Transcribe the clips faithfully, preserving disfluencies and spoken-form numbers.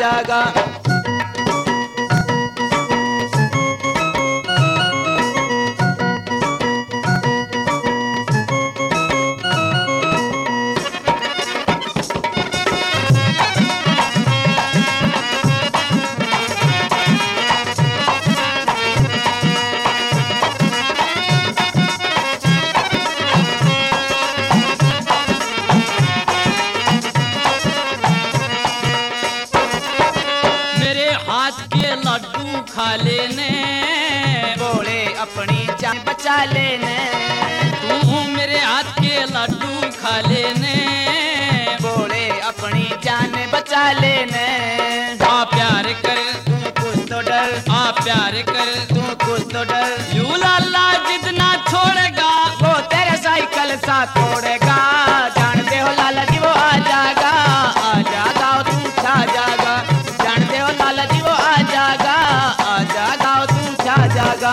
जागा। खा लेने बोले अपनी जान बचा लेने, तू मेरे हाथ के लड्डू खा लेने बोले अपनी जान बचा लेने। आ प्यार कर तू कुछ तो डर, आ प्यार कर तू कुछ तो डर, यूं लाला जिद ना छोड़ेगा वो तेरे साइकिल सा तोड़ेगा। जान दे हो लाला जी वो आ जागा, आ जागा तू छा जागा। जान दे हो लाला जी वो आ जागा, आ जागा तू छा जागा।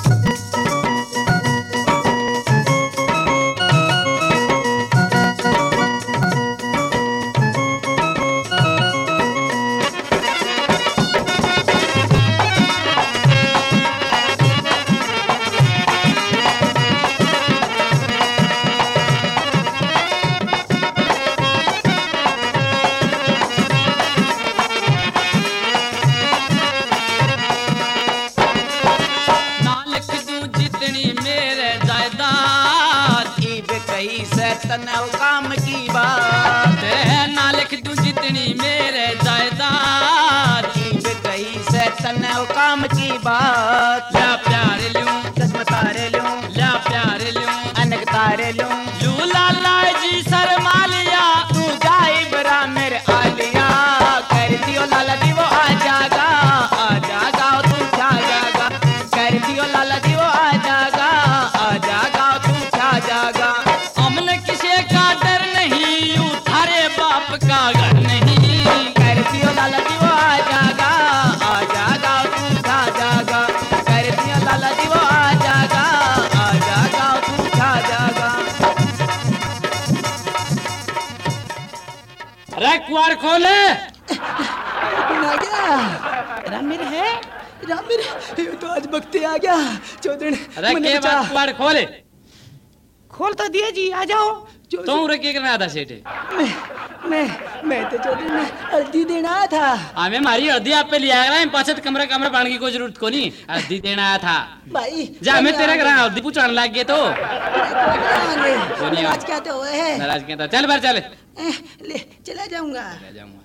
तनाव काम की बात है, ना लिख दूं जितनी मेरे जायदाद, कहीं से तनाव काम की बात। ला प्यार लूं चश्मा तारे लूं, ला प्यार लूं अनक तारे लूं, यूं लाला जी शर्मा लिया तू जाई बरा मेरे आलिया। कर दियो लाला जी वो आ जागा, आ जागा तू छा जागा। कर दियो लाला जी वो आ जागा, आ जागा तू छा जागा। हमने किसी का डर नहीं, यूं थारे बाप का घर नहीं। कर दियो लाला जी वो आ जागा, आ जागा तू छा जागा। कर दियो लाला जी वो आ जागा, आ जागा तू छा जागा। अरे कुआर खोले। आ गया रामीर है, रामीर ये तो आज बख्ते आ गया चौधरी। अरे के बात कुआर खोले। खोल तो दिए जी, आ जाओ। तुम रे के करना था सेठे? मैं मैं मैं तो चौधरी ने हल्दी देना था। हमें मारी हल्दी आप पे लिया है, पाछे कमरे कमरे पानी की कोई जरूरत को नहीं, हल्दी देना आया था भाई। जा हमें तेरे घर हल्दी पूछाने लग गए तो आज क्या तो हुआ है, नाराज क्या था। चल बाहर चल, ले चला जाऊंगा। ले जाऊंगा।